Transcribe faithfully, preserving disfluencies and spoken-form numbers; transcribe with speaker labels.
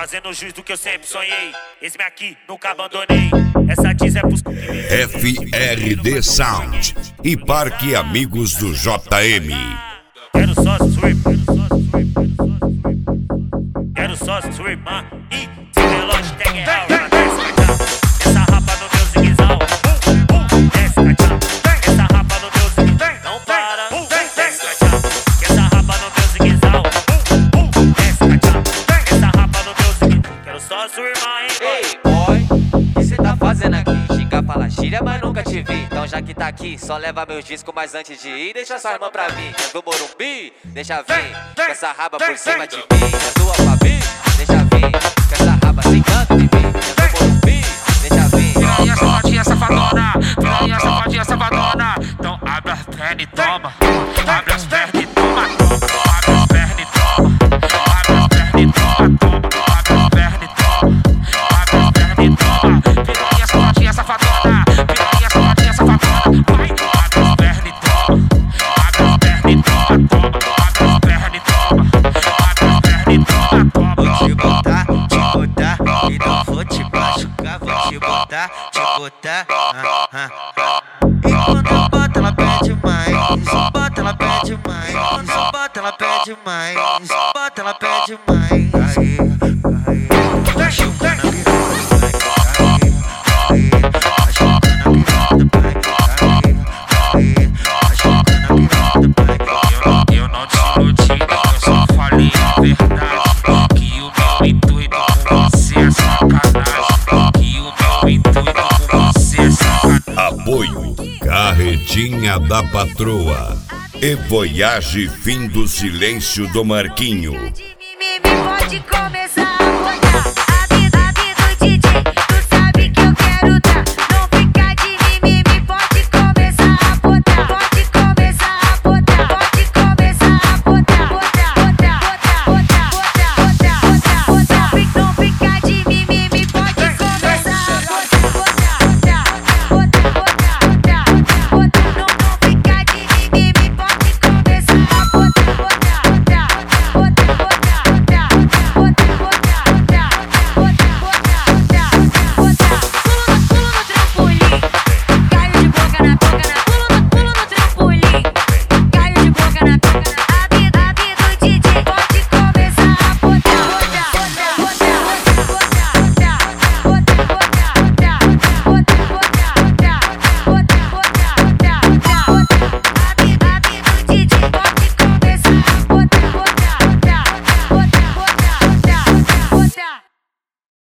Speaker 1: fazendo jus do que eu sempre sonhei. Esse-me aqui, nunca abandonei. Essa diz é pros...
Speaker 2: F R D Sound e Parque Amigos do J M.
Speaker 1: Quero só strip, quero só strip, man. E se relógio tem real, essa rapa no meu zigue-zague. Desce, cachá, essa rapa no meu zigue-zague. Não para, desce, cachá, essa rapa no meu zigue-zague. Desce, cachá, essa rapa no meu zigue-zague. Quero só strip, man.
Speaker 3: Ei, boy, o que cê tá fazendo aqui? Xinga, fala gíria, mas nunca te vi. Então já que tá aqui, só leva meus discos, mas antes de ir, deixa sua irmã pra mim. É do Morumbi, deixa vir, com essa raba por cima de mim. É do Alphaville, deixa vir, com essa raba sem canto de mim. É do Morumbi, deixa vir.
Speaker 4: Piranha, safadinha, safadona, piranha, safadinha, safadona. Então abre as pernas e toma, abre as pernas e toma, abre as pernas e toma, abre as pernas e toma, abre as pernas e toma, abre as pernas e toma. Piranha, safadinha, safadona, piranha, safadinha, safadona. Vai, abre as pernas e toma, abre as pernas e toma, toma, abre as pernas e toma, abre as pernas e toma, toma.
Speaker 5: Vou te botar, te botar, e não vou te machucar. Vou te botar, te botar, ah, ah, ah. E quando eu boto ela pede mais, isso bota ela pede mais, isso bota ela pede mais, isso bota ela pede mais. Aí, aí, tá chupando a piroca do pai, aí, aí, tá chupando a piroca do pai, aí, aí, tá chupando a piroca do pai.
Speaker 4: Eu, eu não te iludi, eu só falei a verdade. Que o meu intuito com você é sacanagem. Que o meu intuito com você é sacanagem.
Speaker 2: Apoio Carretinha da Patroa e Voyage Fim do Silêncio do Marquinho.
Speaker 6: De mimimi pode começar.